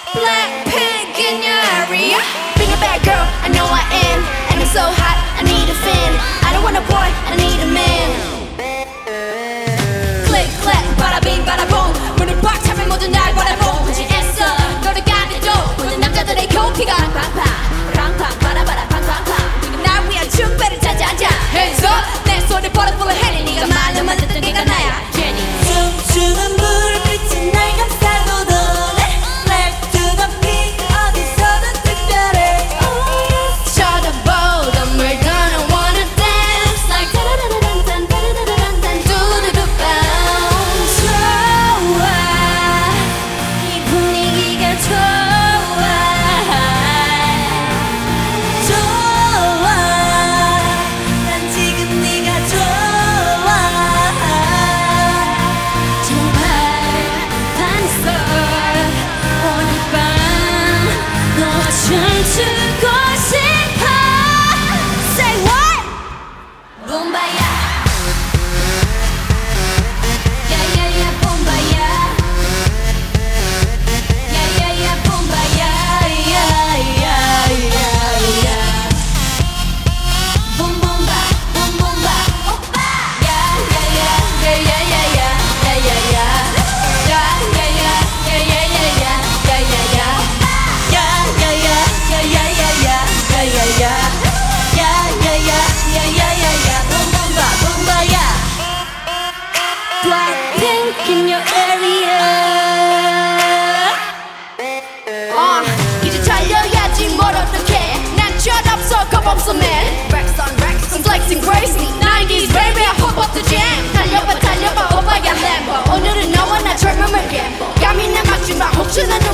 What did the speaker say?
Blackpink in your area. Being a bad girl, I know I am. And I'm so hot, I need a fan. I don't want a boy, I need a man. Click, clack, bada bing, bada boom. 문을 꽉 차면 모두 날 바라보. 굳이 애써 너를 가려도 모든 남자들의 교피가 팡팡 팡팡 바라바라 팡팡팡. 네가 날 위한 춤배를 찾아자. Hands up, 내 손에 버릇불을 해니. 네가 말로만 듣던 걔가 나야, Jenny. 춤추는 불빛이 날 감싸고 도네. Left to the beat, 어디서든 특별해. 쳐다보던 we're gonna wanna dance like 따라라란단 따라라란단 두두두 bounce. 좋아, 이 분위기가 좋아. 좋아, 난 지금 네가 좋아. 정말 반했어. 오늘 밤 너와 춤추고 싶어. Say what? 붐바야. 야야야 붐바야. 야야야 붐바야. 야야야야. 붐붐바 붐붐바 오빠. 야야야 야야야야 야야야. 야야야 야야야야 야야야. 야야야, 야야야야, 야야야. 야야야, 야야야야, 붐붐바, 붐바야. Blackpink in your area. 이제 달려야지 뭘 어떡해. 난 철없어 겁없어 man. Racks on racks I'm flexing crazy. 90s baby I pop up the jam. 달려봐 달려봐 오빠야 램보. 오늘은 너와 나 젊음을 gamble. 감히 나 막지마 혹시나